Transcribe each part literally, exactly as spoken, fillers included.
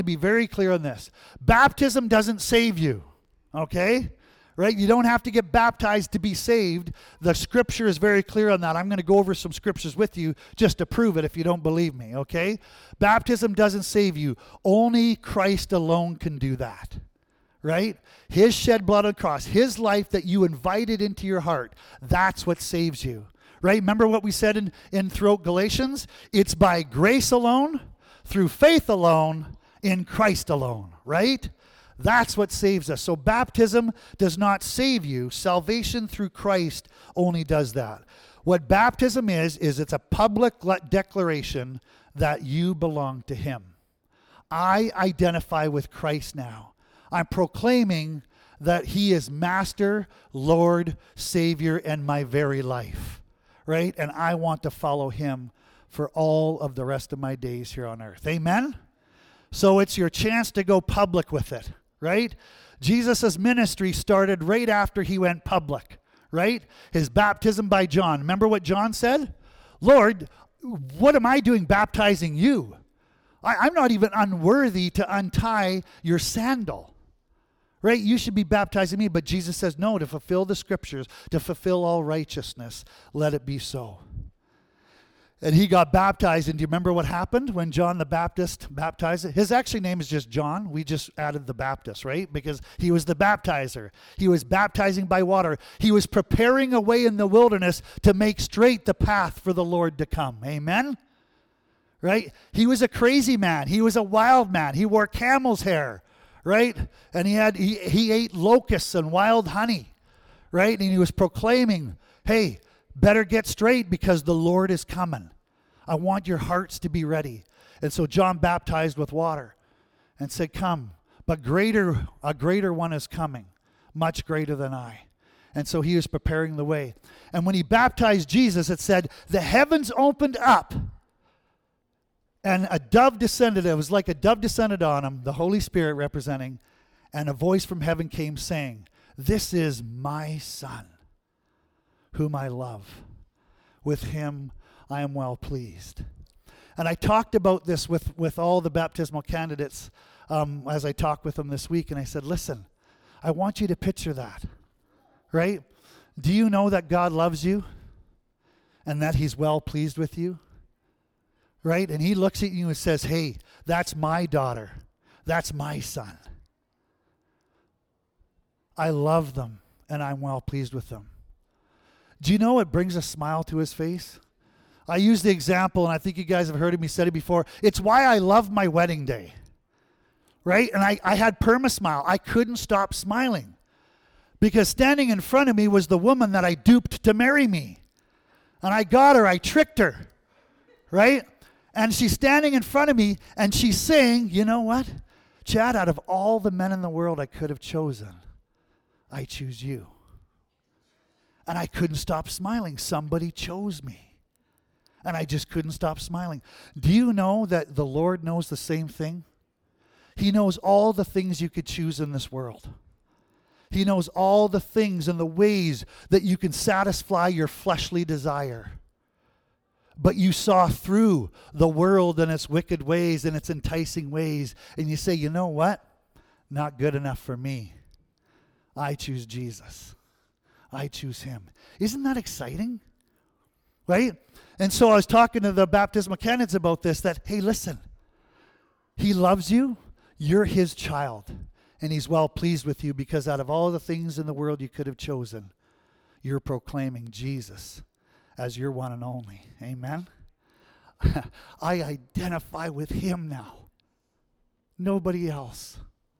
to be very clear on this. Baptism doesn't save you, okay? Right? You don't have to get baptized to be saved. The scripture is very clear on that. I'm going to go over some scriptures with you just to prove it if you don't believe me, okay? Baptism doesn't save you. Only Christ alone can do that, right? His shed blood on the cross, his life that you invited into your heart, that's what saves you, right? Remember what we said in, in throughout Galatians? It's by grace alone, through faith alone, in Christ alone, right? That's what saves us. So baptism does not save you. Salvation through Christ only does that. What baptism is, is it's a public declaration that you belong to him. I identify with Christ now. I'm proclaiming that he is Master, Lord, Savior, and my very life, right? And I want to follow him for all of the rest of my days here on earth. Amen? So it's your chance to go public with it. Right? Jesus' ministry started right after he went public, right? His baptism by John. Remember what John said? Lord, what am I doing baptizing you? I, I'm not even unworthy to untie your sandal, right? You should be baptizing me. But Jesus says, no, to fulfill the scriptures, to fulfill all righteousness, let it be so. And he got baptized, and do you remember what happened when John the Baptist baptized? His actually name is just John. We just added the Baptist, right? Because he was the baptizer. He was baptizing by water. He was preparing a way in the wilderness to make straight the path for the Lord to come. Amen? Right? He was a crazy man. He was a wild man. He wore camel's hair, right? And he had he, he ate locusts and wild honey, right? And he was proclaiming, hey, better get straight because the Lord is coming. I want your hearts to be ready. And so John baptized with water and said, come, but greater, a greater one is coming, much greater than I. And so he was preparing the way. And when he baptized Jesus, it said, the heavens opened up and a dove descended. It was like a dove descended on him, the Holy Spirit representing, and a voice from heaven came saying, this is my son, whom I love. With him I am well pleased. And I talked about this with, with all the baptismal candidates um, as I talked with them this week. And I said, listen, I want you to picture that, right? Do you know that God loves you and that he's well pleased with you, right? And he looks at you and says, hey, that's my daughter. That's my son. I love them and I'm well pleased with them. Do you know it brings a smile to his face? I use the example, and I think you guys have heard me say it before. It's why I love my wedding day, right? And I, I had perma-smile. I couldn't stop smiling because standing in front of me was the woman that I duped to marry me. And I got her. I tricked her, right? And she's standing in front of me, and she's saying, you know what? Chad, out of all the men in the world I could have chosen, I choose you. And I couldn't stop smiling. Somebody chose me. And I just couldn't stop smiling. Do you know that the Lord knows the same thing? He knows all the things you could choose in this world. He knows all the things and the ways that you can satisfy your fleshly desire. But you saw through the world and its wicked ways and its enticing ways. And you say, you know what? Not good enough for me. I choose Jesus. I choose him. Isn't that exciting? Right? And so I was talking to the baptismal candidates about this, that, hey, listen, he loves you. You're his child. And he's well pleased with you because out of all the things in the world you could have chosen, you're proclaiming Jesus as your one and only. Amen? I identify with him now. Nobody else.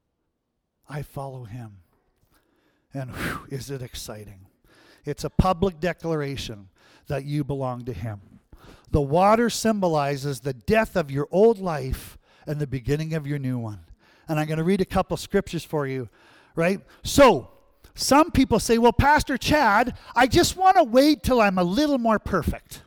I follow him. And whew, is it exciting? It's a public declaration that you belong to him. The water symbolizes the death of your old life and the beginning of your new one. And I'm going to read a couple scriptures for you, right? So, some people say, well, Pastor Chad, I just want to wait till I'm a little more perfect.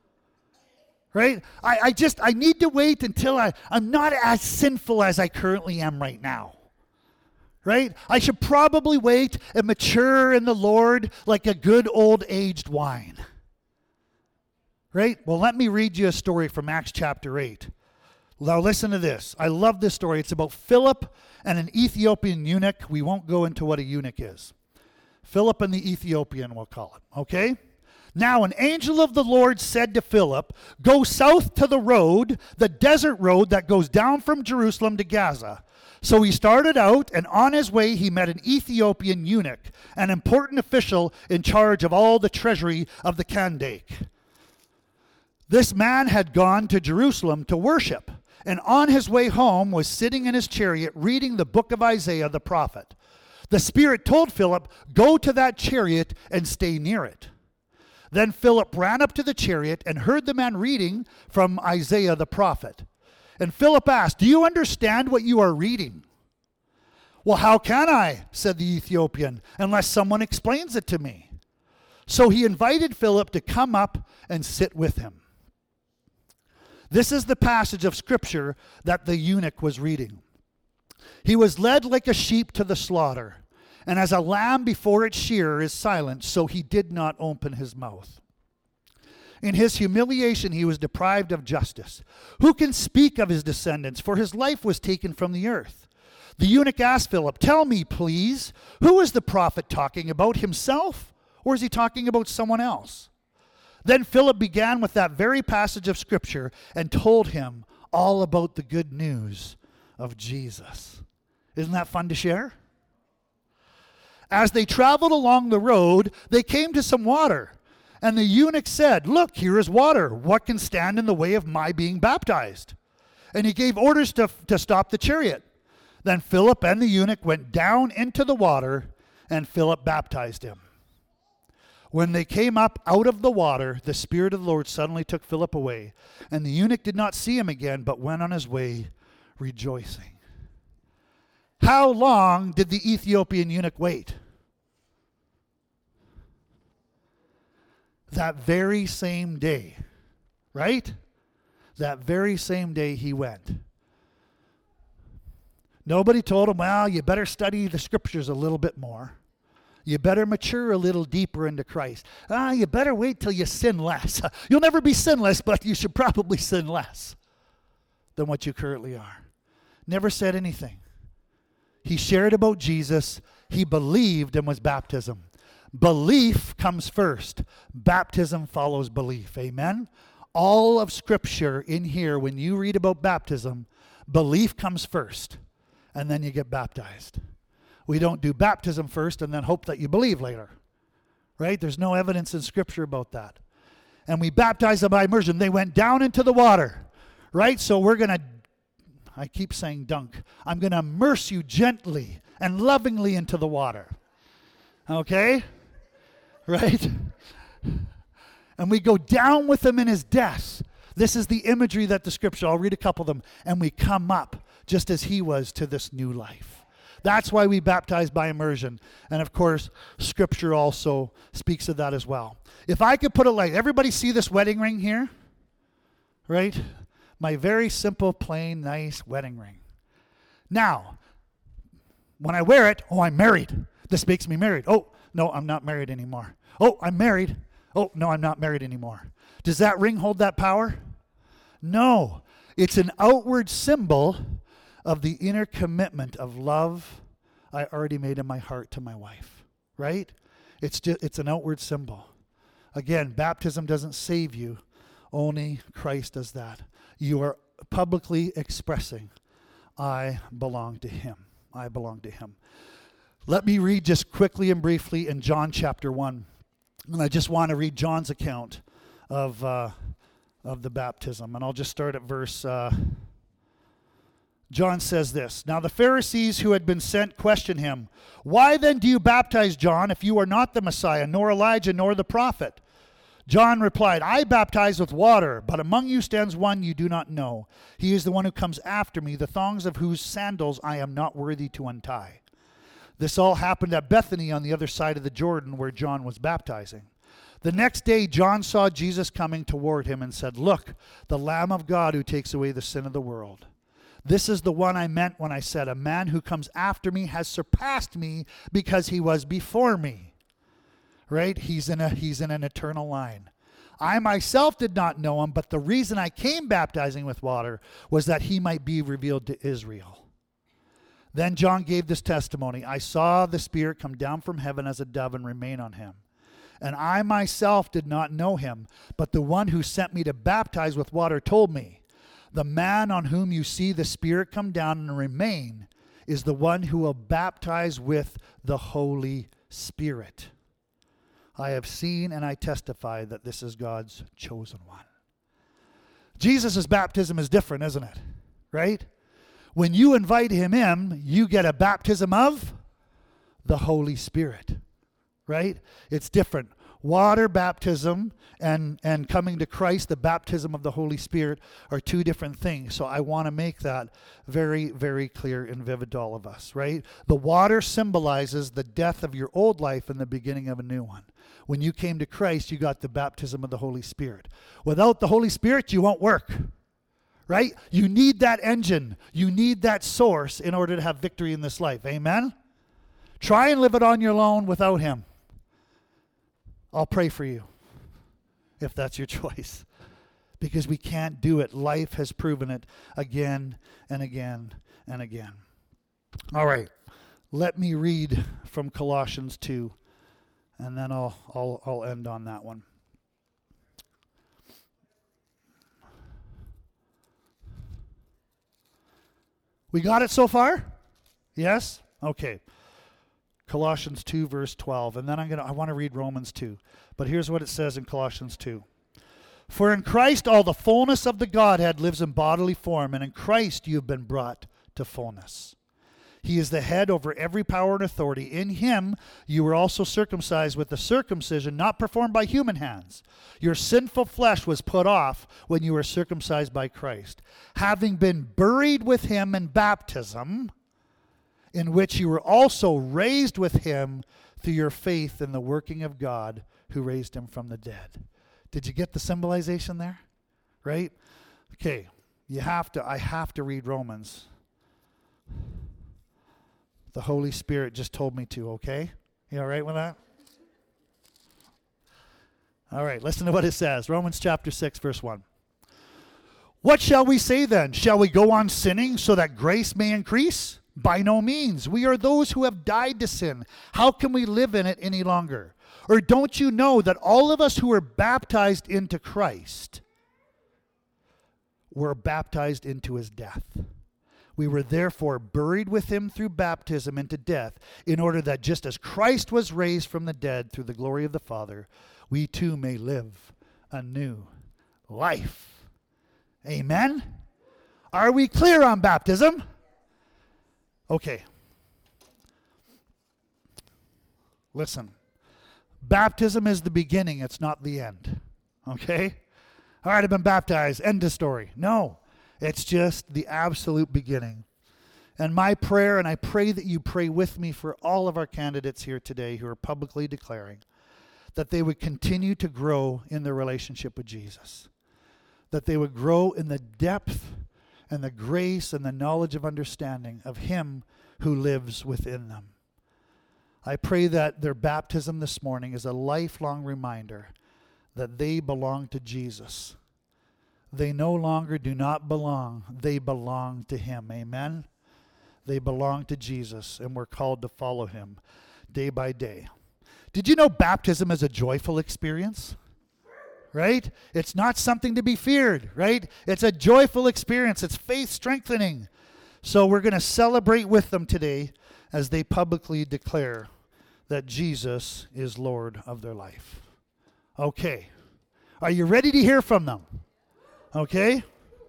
Right? I, I just, I need to wait until I, I'm not as sinful as I currently am right now. Right? I should probably wait and mature in the Lord like a good old aged wine. Right? Well, let me read you a story from Acts chapter eight. Now listen to this. I love this story. It's about Philip and an Ethiopian eunuch. We won't go into what a eunuch is. Philip and the Ethiopian, we'll call it. Okay? Now an angel of the Lord said to Philip, go south to the road, the desert road that goes down from Jerusalem to Gaza. So he started out, and on his way he met an Ethiopian eunuch, an important official in charge of all the treasury of the Kandake. This man had gone to Jerusalem to worship, and on his way home was sitting in his chariot reading the book of Isaiah the prophet. The Spirit told Philip, go to that chariot and stay near it. Then Philip ran up to the chariot and heard the man reading from Isaiah the prophet. And Philip asked, do you understand what you are reading? Well, how can I, said the Ethiopian, unless someone explains it to me? So he invited Philip to come up and sit with him. This is the passage of Scripture that the eunuch was reading. He was led like a sheep to the slaughter, and as a lamb before its shearer is silent, so he did not open his mouth. In his humiliation he was deprived of justice. Who can speak of his descendants? For his life was taken from the earth. The eunuch asked Philip, tell me, please, who is the prophet talking about, himself, or is he talking about someone else? Then Philip began with that very passage of Scripture and told him all about the good news of Jesus. Isn't that fun to share? As they traveled along the road, they came to some water. And the eunuch said, look, here is water. What can stand in the way of my being baptized? And he gave orders to, to stop the chariot. Then Philip and the eunuch went down into the water, and Philip baptized him. When they came up out of the water, the Spirit of the Lord suddenly took Philip away. And the eunuch did not see him again, but went on his way rejoicing. How long did the Ethiopian eunuch wait? That very same day, right? That very same day he went. Nobody told him, well, you better study the Scriptures a little bit more. You better mature a little deeper into Christ. Ah, you better wait till you sin less. You'll never be sinless, but you should probably sin less than what you currently are. Never said anything. He shared about Jesus. He believed and was baptism. Belief comes first. Baptism follows belief. Amen? All of Scripture in here, when you read about baptism, belief comes first, and then you get baptized. We don't do baptism first and then hope that you believe later. Right? There's no evidence in Scripture about that. And we baptize them by immersion. They went down into the water. Right? So we're going to, I keep saying dunk. I'm going to immerse you gently and lovingly into the water. Okay? Right? And we go down with him in his death. This is the imagery that the Scripture, I'll read a couple of them, and we come up just as he was to this new life. That's why we baptize by immersion. And of course, Scripture also speaks of that as well. If I could put it like, everybody see this wedding ring here? Right? My very simple, plain, nice wedding ring. Now, when I wear it, oh, I'm married. This makes me married. Oh, no, I'm not married anymore. Oh, I'm married. Oh, no, I'm not married anymore. Does that ring hold that power? No. It's an outward symbol of the inner commitment of love I already made in my heart to my wife, right? It's just, it's an outward symbol. Again, baptism doesn't save you. Only Christ does that. You are publicly expressing, I belong to him. I belong to him. Let me read just quickly and briefly in John chapter one. And I just want to read John's account of, uh, of the baptism. And I'll just start at verse... Uh, John says this, now the Pharisees who had been sent questioned him, why then do you baptize, John, if you are not the Messiah, nor Elijah, nor the prophet? John replied, I baptize with water, but among you stands one you do not know. He is the one who comes after me, the thongs of whose sandals I am not worthy to untie. This all happened at Bethany on the other side of the Jordan where John was baptizing. The next day John saw Jesus coming toward him and said, look, the Lamb of God who takes away the sin of the world. This is the one I meant when I said, a man who comes after me has surpassed me because he was before me. Right? He's in a he's in an eternal line. I myself did not know him, but the reason I came baptizing with water was that he might be revealed to Israel. Then John gave this testimony. I saw the Spirit come down from heaven as a dove and remain on him. And I myself did not know him, but the one who sent me to baptize with water told me, the man on whom you see the Spirit come down and remain is the one who will baptize with the Holy Spirit. I have seen and I testify that this is God's chosen one. Jesus' baptism is different, isn't it? Right? When you invite him in, you get a baptism of the Holy Spirit. Right? It's different. Water baptism and, and coming to Christ, the baptism of the Holy Spirit, are two different things. So I want to make that very, very clear and vivid to all of us, right? The water symbolizes the death of your old life and the beginning of a new one. When you came to Christ, you got the baptism of the Holy Spirit. Without the Holy Spirit, you won't work, right? You need that engine. You need that source in order to have victory in this life. Amen? Try and live it on your own without him. I'll pray for you if that's your choice, because we can't do it. Life has proven it again and again and again. All right, let me read from Colossians two, and then I'll I'll I'll end on that one. We got it so far? Yes? Okay. Colossians two, verse twelve. And then I'm gonna I want to read Romans two. But here's what it says in Colossians two. For in Christ all the fullness of the Godhead lives in bodily form, and in Christ you have been brought to fullness. He is the head over every power and authority. In him you were also circumcised with the circumcision not performed by human hands. Your sinful flesh was put off when you were circumcised by Christ, having been buried with him in baptism, in which you were also raised with him through your faith in the working of God who raised him from the dead. Did you get the symbolization there? Right? Okay, you have to, I have to read Romans. The Holy Spirit just told me to, okay? You all right with that? All right, listen to what it says. Romans chapter six, verse one. What shall we say then? Shall we go on sinning so that grace may increase? By no means. We are those who have died to sin. How can we live in it any longer? Or don't you know that all of us who were baptized into Christ were baptized into his death? We were therefore buried with him through baptism into death, in order that just as Christ was raised from the dead through the glory of the Father, we too may live a new life. Amen? Are we clear on baptism? Okay. Listen. Baptism is the beginning. It's not the end. Okay? All right, I've been baptized. End of story. No. It's just the absolute beginning. And my prayer, and I pray that you pray with me for all of our candidates here today who are publicly declaring that they would continue to grow in their relationship with Jesus. That they would grow in the depth and the grace and the knowledge of understanding of him who lives within them. I pray that their baptism this morning is a lifelong reminder that they belong to Jesus. They no longer do not belong. They belong to him. Amen? They belong to Jesus, and we're called to follow him day by day. Did you know baptism is a joyful experience? Right? It's not something to be feared, right? It's a joyful experience. It's faith strengthening. So we're going to celebrate with them today as they publicly declare that Jesus is Lord of their life. Okay. Are you ready to hear from them? Okay.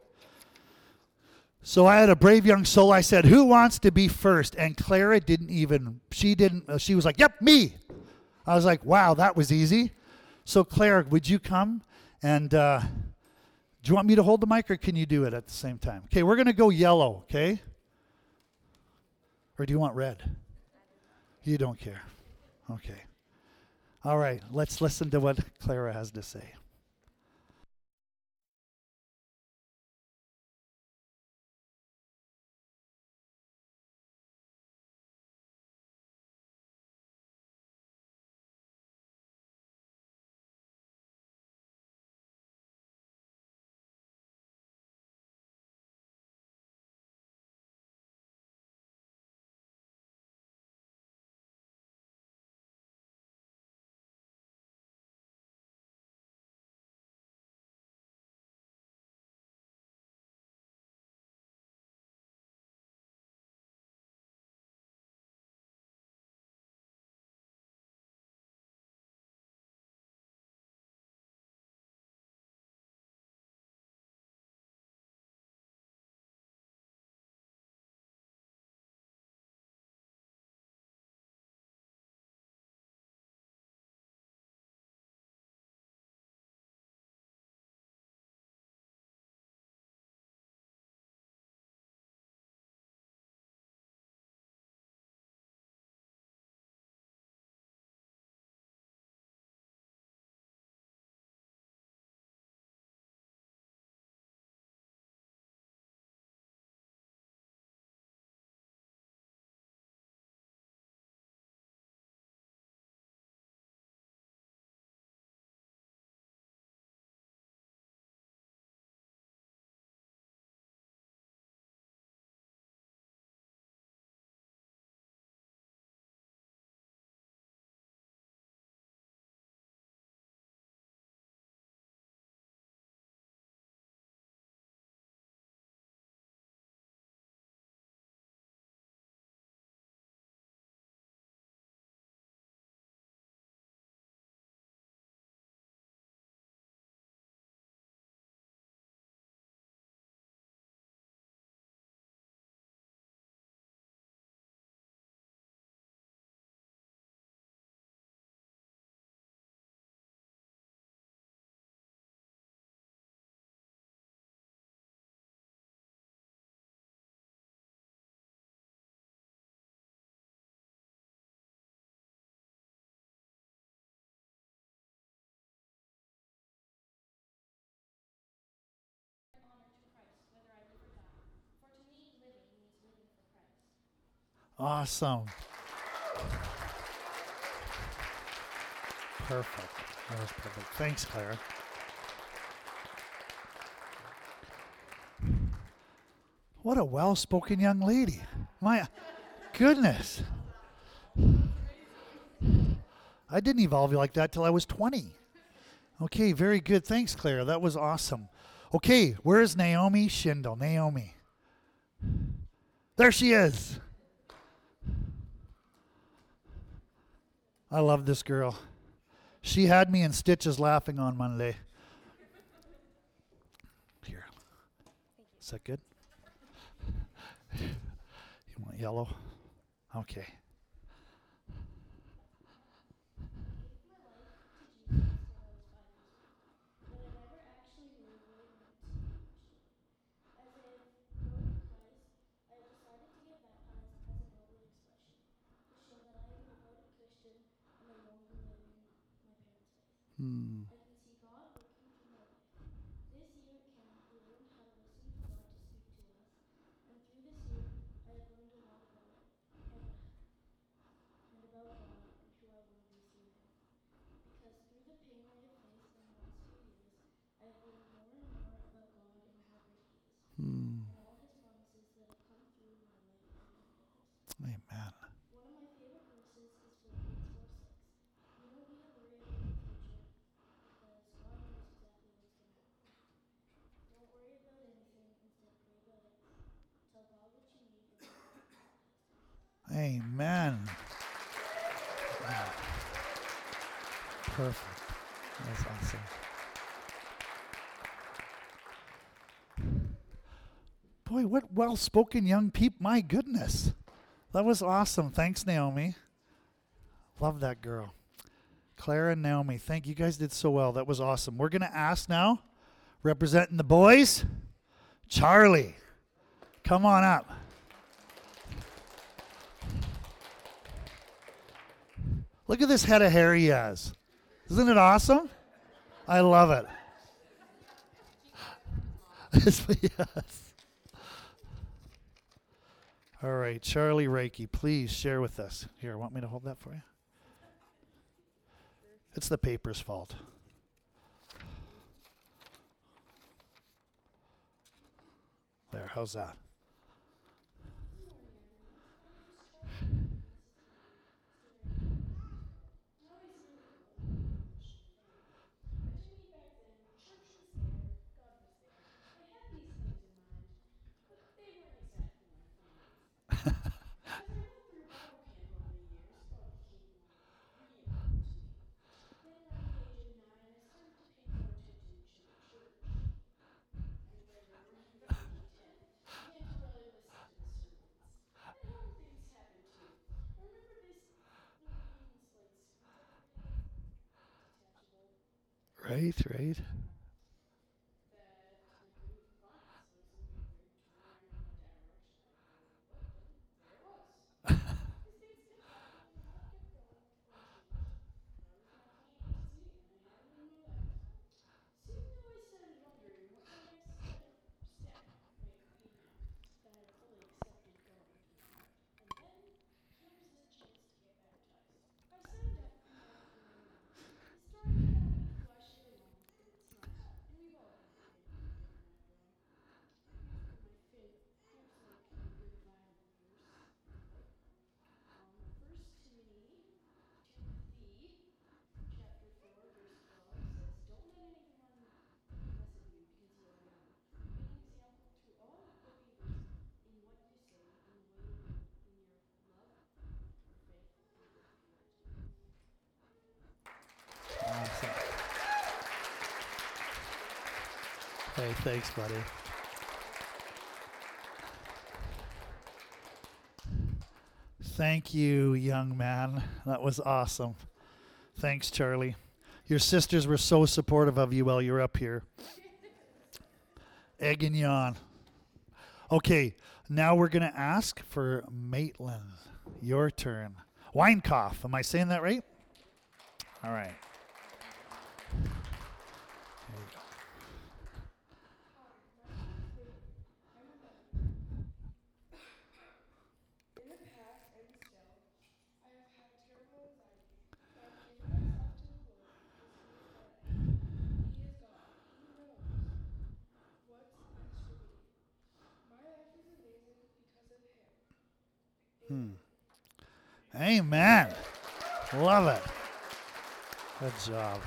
So I had a brave young soul. I said, who wants to be first? And Clara didn't even, she didn't, uh, she was like, yep, me. I was like, wow, that was easy. So Clara, would you come? And uh, do you want me to hold the mic, or can you do it at the same time? Okay, we're going to go yellow, okay? Or do you want red? You don't care. Okay. All right, let's listen to what Clara has to say. Awesome. Perfect. That was perfect. Thanks, Clara. What a well-spoken young lady. My goodness. I didn't evolve like that till I was twenty. Okay, very good. Thanks, Clara. That was awesome. Okay, where's Naomi Schindel? Naomi. There she is. I love this girl. She had me in stitches laughing on Monday. Here. Is that good? You want yellow? Okay. Hmm. Hmm. Amen. Amen. Perfect. That's awesome. Boy, what well-spoken young people. My goodness. That was awesome. Thanks, Naomi. Love that girl. Clara and Naomi, thank you. You guys did so well. That was awesome. We're going to ask now, representing the boys, Charlie. Come on up. Look at this head of hair he has. Isn't it awesome? I love it. Yes. All right, Charlie Reiki, please share with us. Here, want me to hold that for you? It's the paper's fault. There, how's that? Right, right. Awesome. Hey, thanks, buddy. Thank you, young man. That was awesome. Thanks, Charlie. Your sisters were so supportive of you while you were up here. Egging you on. Okay, now we're going to ask for Maitland. Your turn. Weinkoff. Am I saying that right? All right. There you go. In the past, Hmm. Amen. Love it. Good job.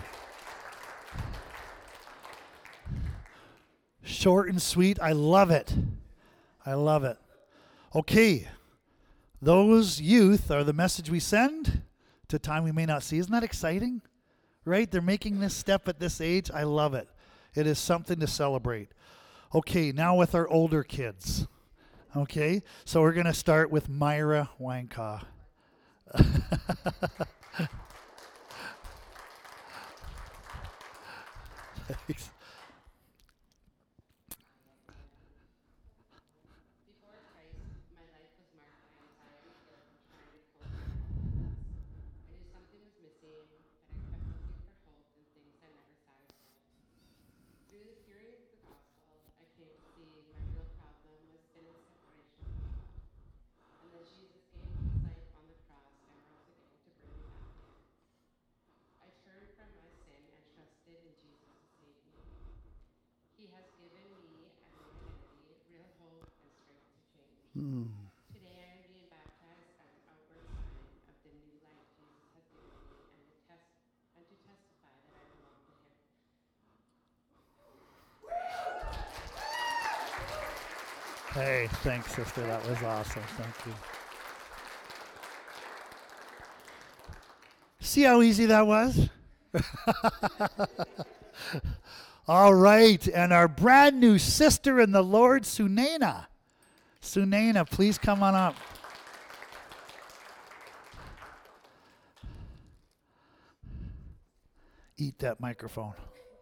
Short and sweet. I love it. I love it. Okay. Those youth are the message we send to time we may not see. Isn't that exciting? Right? They're making this step at this age. I love it. It is something to celebrate. Okay, now with our older kids. Okay, so we're going to start with Myra Wanka. Thanks. Hmm. Hey, thanks, sister. That was awesome. Thank you. See how easy that was? All right, and our brand new sister in the Lord, Sunena. Sunena, please come on up. Eat that microphone.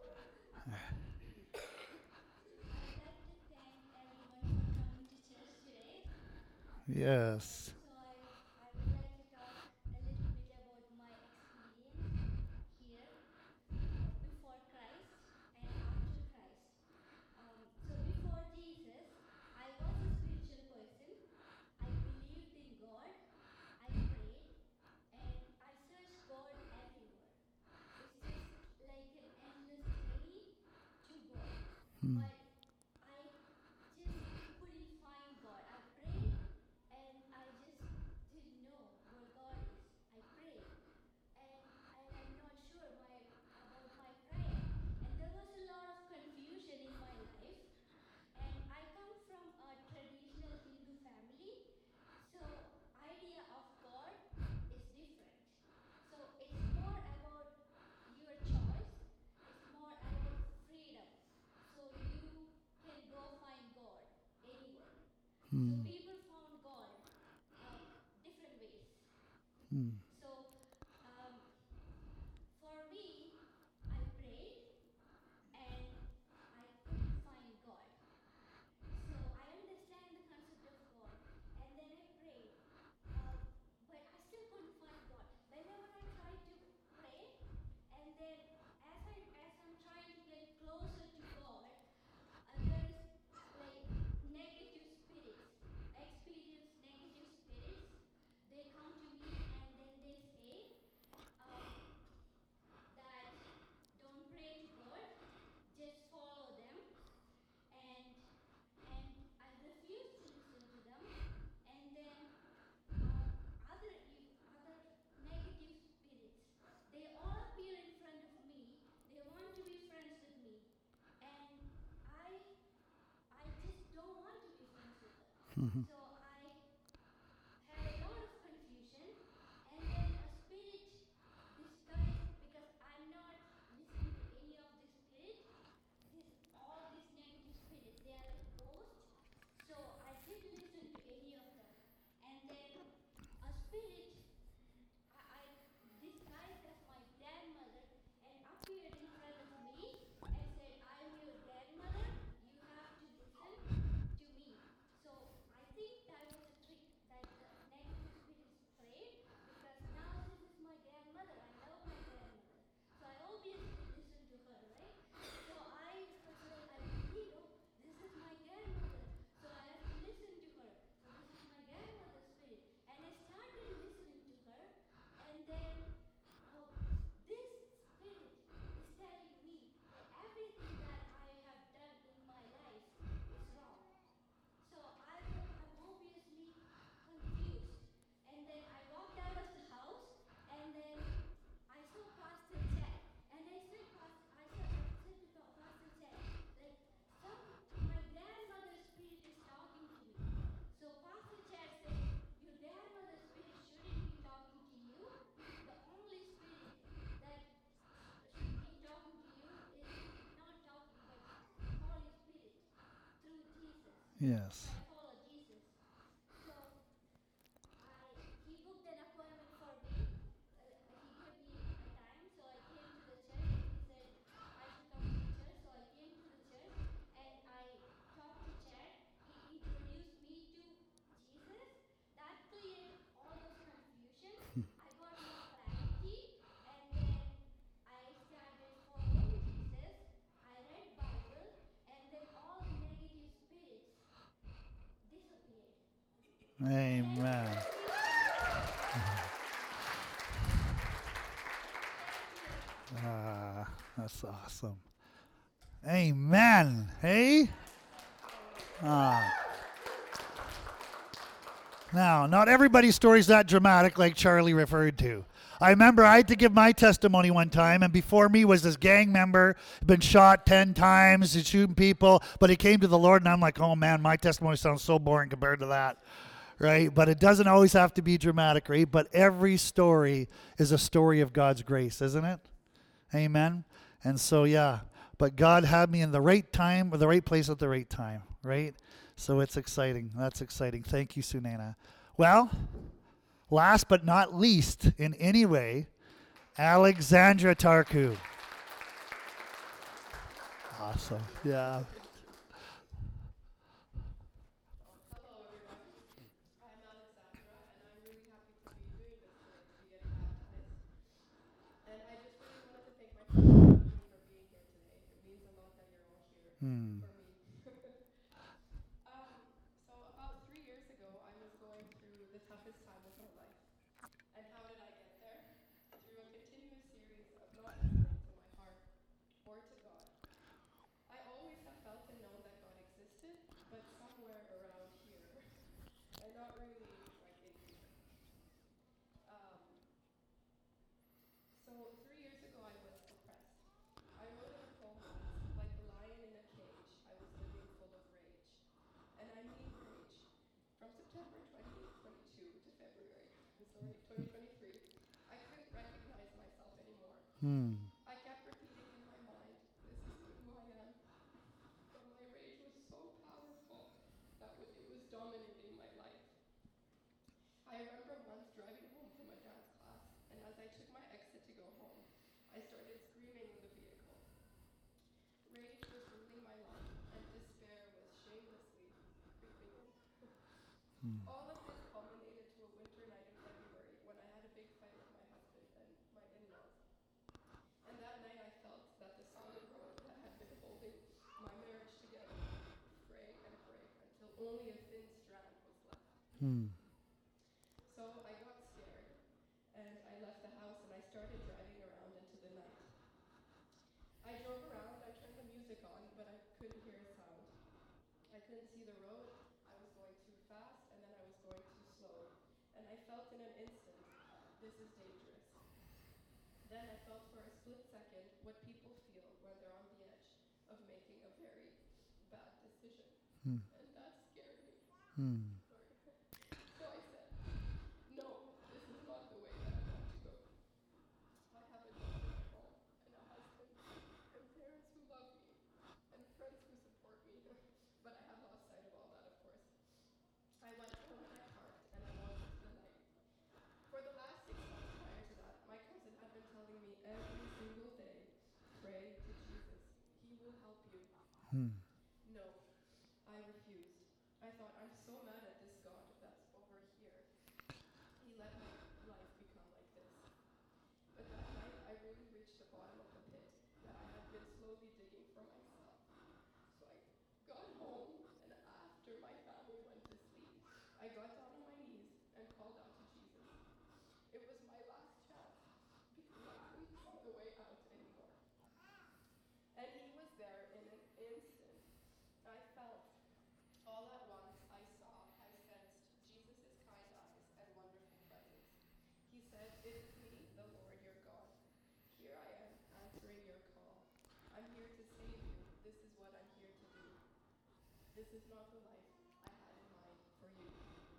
Yes. So I, I would like to talk a little bit about my experience here uh, before Christ and after Christ. Um, so before Jesus, I was a spiritual person. I believed in God. I prayed and I searched God everywhere. It's just like an endless journey to God. Hmm. But I just couldn't find God. I prayed and I just didn't know where God is. I prayed and and I'm not sure my about my prayer. And there was a lot of confusion in my life. And I come from a traditional Hindu family, so idea of God is different. So it's more about your choice. It's more about freedom. So you can go find God anywhere. So Hmm. people found God uh, different ways. Hmm. So um, for me, I prayed and I couldn't find God. So I understand the concept of God, and then I prayed, uh, but I still couldn't find God. Whenever I tried to pray, and then as I as I'm trying to get closer to God, uh, there is like negative spirits. I experience negative spirits. They come to me and then they say um, that don't pray to God, just follow them, and and I refuse to listen to them, and then um, other ev- other negative spirits, they all appear in front of me. They want to be friends with me, and I I just don't want to be friends with them. Hmm. So I had a lot of confusion, and then a spirit disguised, because I'm not listening to any of the spirit. This all these negative spirits, they are like ghosts. So I didn't listen to any of them. And then a spirit, I, I disguised as my grandmother and appeared in front of me and said, I'm your grandmother, you have to listen to me. So I think Yes. I follow Jesus. So I he booked an appointment for me. Uh, he gave me a time, so I came to the church, and he said I should come to the church. So I came to the church, and I talked to Chad. He introduced me to Jesus. That cleared all those confusions. I got more clarity, and then I started following Jesus. I read Bible, and then all the negative spirits disappeared. Thank you, Amen. Jesus. Thank you. Ah, that's awesome. Amen. Hey? Ah. Now, not everybody's story is that dramatic like Charlie referred to. I remember I had to give my testimony one time, and before me was this gang member, been shot ten times, he's shooting people, but he came to the Lord, and I'm like, oh man, my testimony sounds so boring compared to that, right? But it doesn't always have to be dramatic, right? But every story is a story of God's grace, isn't it? Amen? And so, yeah, but God had me in the right time, or the right place at the right time, right? So it's exciting. That's exciting. Thank you, Sunana. Well, last but not least in any way, Alexandra Tarku. Awesome. Yeah. Hello, everyone. I'm Alexandra, and I'm really happy to be doing this today, to be getting baptized. And I just really wanted to thank my friends and family for being here today. It means a lot that you're all here Hmm. for me. um, so about three years ago, I was going through the toughest time of my life. And how did I get there? Through a continuous series of not listening to my heart or to God. I always have felt and known that God existed, but somewhere around here, and not really like in here. Um, so three years ago, I was depressed. I wrote in a poem once, like a lion in a cage, I was living full of rage. And I mean rage. From September twenty twenty-two to February, sorry, twenty twenty-three, I couldn't recognize myself anymore. Hmm. I kept repeating in my mind, this isn't who I am. But my rage was so powerful that w- it was dominating my life. I remember once driving home from a dance class, and as I took my exit to go home, I started screaming in the vehicle. Rage was ruling my life, and despair was shamelessly creeping in. All of this culminated to a winter night in February when I had a big fight with my husband and my in-laws. And that night I felt that the solid rope that had been holding my marriage together fray and break until only a thin strand was left. Hmm. So I got scared, and I left the house and I started driving around into the night. I drove around, I turned the music on, but I couldn't hear a sound. I couldn't see the road, I was going too fast, and then I was going too slow. And I felt in an instant, this is dangerous. Then I felt for a split second what people feel when they're on the edge of making a very bad decision. Hmm. And that scared me. Hmm. Sorry. So I said, no, this is not the way that I want to go. I have a daughter at home, and a husband, and parents who love me, and friends who support me. But I have lost sight of all that, of course. I went home and I parked, and I walked into the night. For the last six months prior to that, my cousin had been telling me every single day, pray to Jesus. He will help you. Hmm. No, I refused. I thought, I'm so mad at this God that's over here. He let my life become like this. But that night, I really reached the bottom of the pit that I had been slowly digging for myself. So I got home, and after my family went to sleep, I got down on my knees and called out to Jesus. It was my last chance, because I couldn't see the way out anymore. And he was there in an instant. I felt, all at once, I saw, I sensed Jesus' kind eyes and wonderful presence. He said, it is me, the Lord your God. Here I am, answering your call. I'm here to save you. This is what I'm here to do. This is not the life I had in mind for you.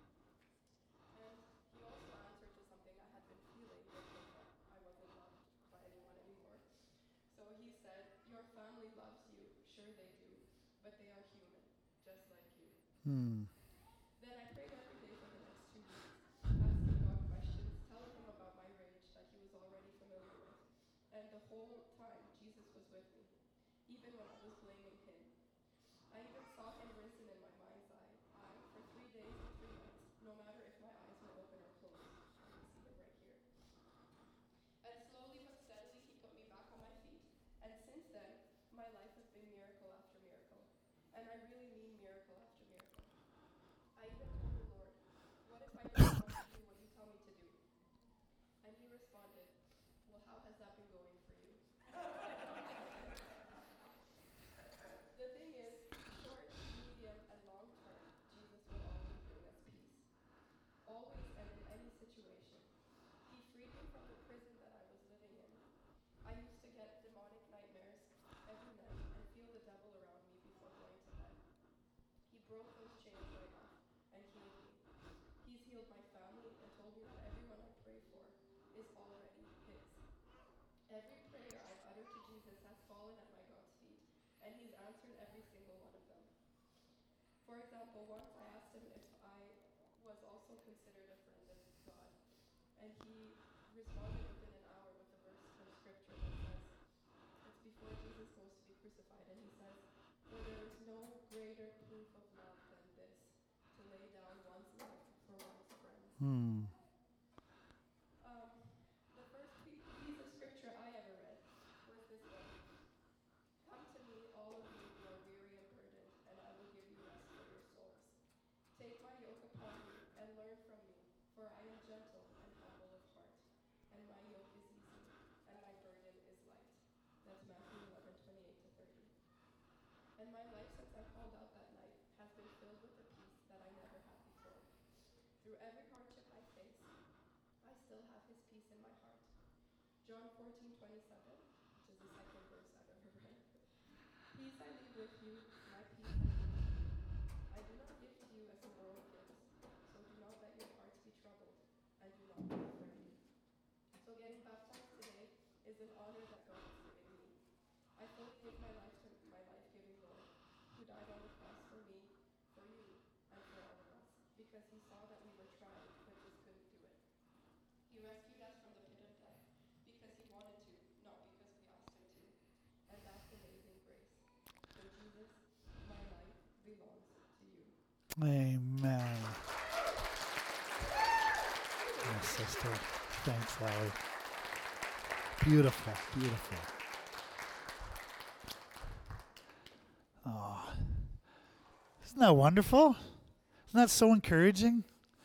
And he also answered to something I had been feeling, which was that I wasn't loved by anyone anymore. So he said, your family loves you, sure they do, but they are human, just like you. Hmm. Then I prayed every day for the next two weeks, asking God questions, telling him about my rage that he was already familiar with. And the whole time, Jesus was with me, even when I was blaming him. I even saw him risen in my mind's eye, eye for three days and three nights, no matter if my eyes were open or closed. You can see him right here. And slowly but steadily, he put me back on my feet. And since then, my life has been miracle after miracle. And I really mean miracle after miracle. I even told the Lord, what if I don't want to do what you tell me to do? And he responded, well, how has that been going for you? The thing is, short, medium, and long term, Jesus will always bring us peace. Always and in any situation. He freed me from the prison that I was living in. I used to get demonic nightmares every night and feel the devil around me before going to bed. He broke those chains right off and healed me. He's healed my family and told me that everyone I pray for is already his. Every prayer I've uttered to Jesus has fallen at my God's feet, and he's answered every single one of them. For example, once I asked him if I was also considered a friend of God, and he responded within an hour with a verse from scripture that says, it's before Jesus goes to be crucified, and he says, for there is no greater proof of love than this, to lay down one's life for one's friends. Hmm. Um, the first piece of scripture I ever read was this one. Come to me, all of you who are weary and burdened, and I will give you rest for your souls. Take my yoke upon you and learn from me, for I am gentle and humble of heart, and my yoke is easy, and my burden is light. That's Matthew eleven, twenty-eight to thirty. And my life since I called out that night has been filled with a peace that I never had before. Through every hardship I face, I still have his peace in my heart. John fourteen, twenty-seven, which is the second verse I've ever read. Peace I leave with you, my peace I give to you. I do not give to you as the world gives, so do not let your hearts be troubled, and do not be afraid. So getting baptized today is an honor that God has given me. I fully give my life to my life-giving Lord, who died on the cross for me, for you, and for all of us, because he saw that we were trying, but just couldn't do it. He rescued us from the pit of death, because he wanted to, not because we asked him to. And that's amazing grace. So Jesus, my life belongs to you. Amen. Yes, sister. Thanks, Allie. Beautiful, beautiful. Oh, isn't that wonderful? Isn't that so encouraging?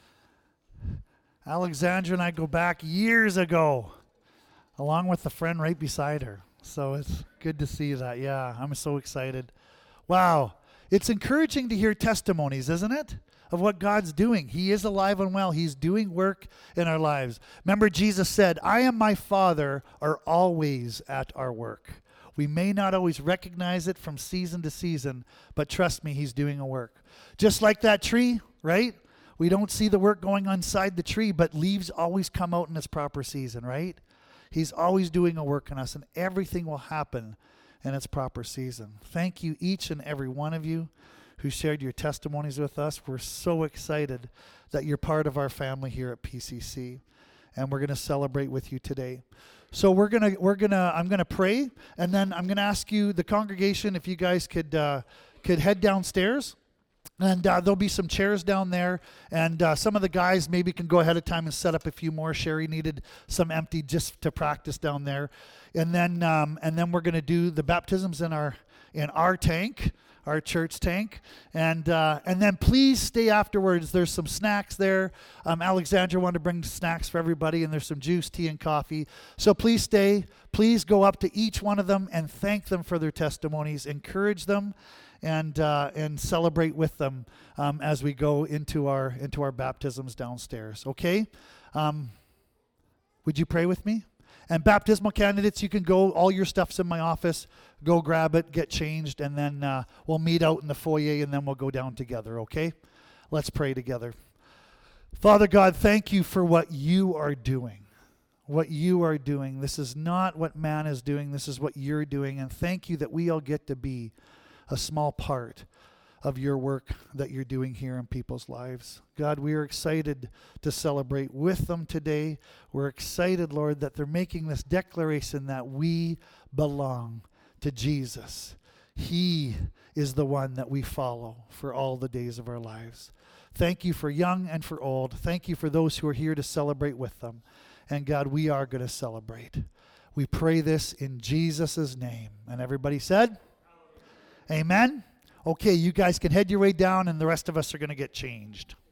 Alexandra and I go back years ago, along with the friend right beside her. So it's good to see that. Yeah, I'm so excited. Wow. It's encouraging to hear testimonies, isn't it? Of what God's doing. He is alive and well. He's doing work in our lives. Remember, Jesus said, I and my Father are always at our work. We may not always recognize it from season to season, but trust me, he's doing a work. Just like that tree, right? We don't see the work going on inside the tree, but leaves always come out in its proper season, right? He's always doing a work in us, and everything will happen in its proper season. Thank you, each and every one of you who shared your testimonies with us. We're so excited that you're part of our family here at P C C, and we're going to celebrate with you today. So we're gonna we're gonna I'm gonna pray, and then I'm gonna ask you, the congregation, if you guys could uh, could head downstairs. And uh, there'll be some chairs down there, and uh, some of the guys maybe can go ahead of time and set up a few more. Sherry needed some empty just to practice down there, and then um, and then we're going to do the baptisms in our in our tank, our church tank, and uh, and then please stay afterwards. There's some snacks there. Um, Alexandra wanted to bring snacks for everybody, and there's some juice, tea, and coffee. So please stay. Please go up to each one of them and thank them for their testimonies. Encourage them. And uh, and celebrate with them um, as we go into our into our baptisms downstairs. Okay, um, would you pray with me? And baptismal candidates, you can go. All your stuff's in my office. Go grab it, get changed, and then uh, we'll meet out in the foyer, and then we'll go down together. Okay, let's pray together. Father God, thank you for what you are doing. What you are doing. This is not what man is doing. This is what you're doing, and thank you that we all get to be a small part of your work that you're doing here in people's lives. God, we are excited to celebrate with them today. We're excited, Lord, that they're making this declaration that we belong to Jesus. He is the one that we follow for all the days of our lives. Thank you for young and for old. Thank you for those who are here to celebrate with them. And God, we are going to celebrate. We pray this in Jesus' name. And everybody said, Amen. Okay, you guys can head your way down, and the rest of us are going to get changed.